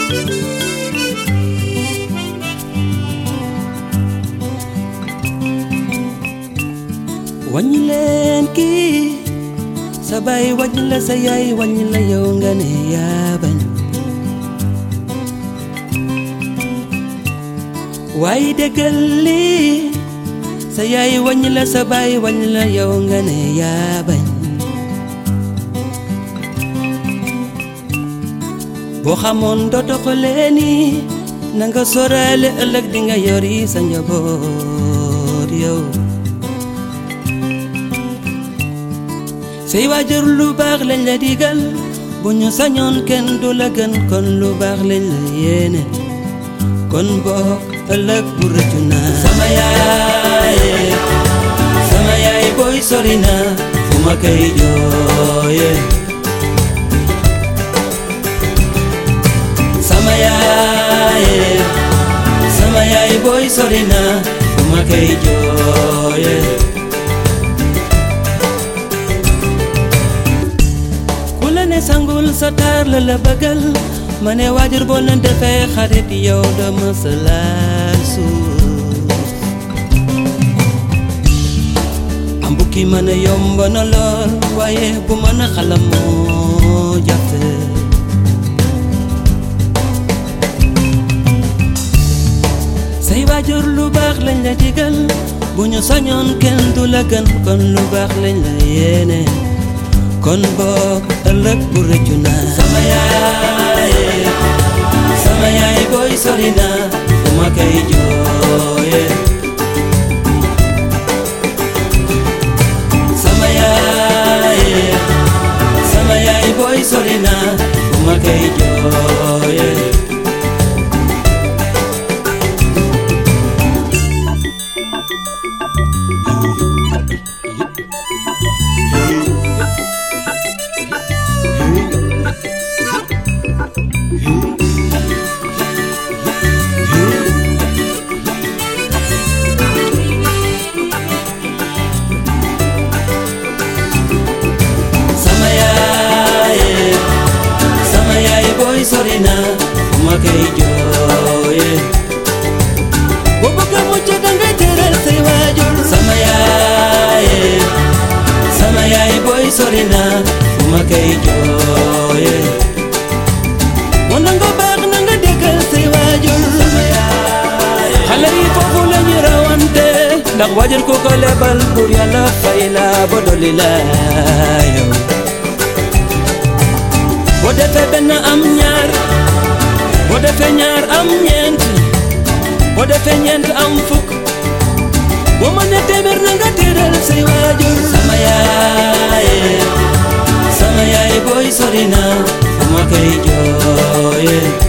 wàññi leen kii sa baay wàññi la sa yaay wàññi la yow nga ne yaa bañ waaye déggal lii sa yaay wàññi la sa baay wàññi la yow nga ne yaa bañ boo xamoon doo doxalee nii na nga sóoraale ëllëg di nga yori sa njaboot yow say waajur lu baax lañ la digal bu ñu sañoon kenn du la gën kon lu baax lañ la yéene kon bokk ëllëg bu rëccu naa sama yaay booy sori na fu ma koy jooye sama yaay booy sori na fu ma koy jooye sangul sa taar la la bëggal ma ne waajur boo leen defee xarit yow dama sa laal suuf am bukki mën a yomb na lool waaye bu mën a xalam moo jafe say waajur lu baax lañ la digal bu ñu sañoon kenn du la gën kon lu baax lañ la yéene kon boog ëllëg bu rëccu naa sama yaay booy sori na fu ma koy jooye sama yaay booy sori na fu ma koy jooye sori na fu ma koy jooye boo bëgg a mucc dangay teral say waajur sama yaay booy sori na fu ma koy jooye moo na nga baax na nga déggal say waajur xale yi foofu la ñu rawante ndax waajur ku ko lebal buur yàlla fay la ba dolli la yow boo defee benn am ñaar boo defee ñaar am ñeent boo defee ñeent am fukk boo mënee téeméer na nga teral say waajur sama yaay booy sori na fu ma koy jooye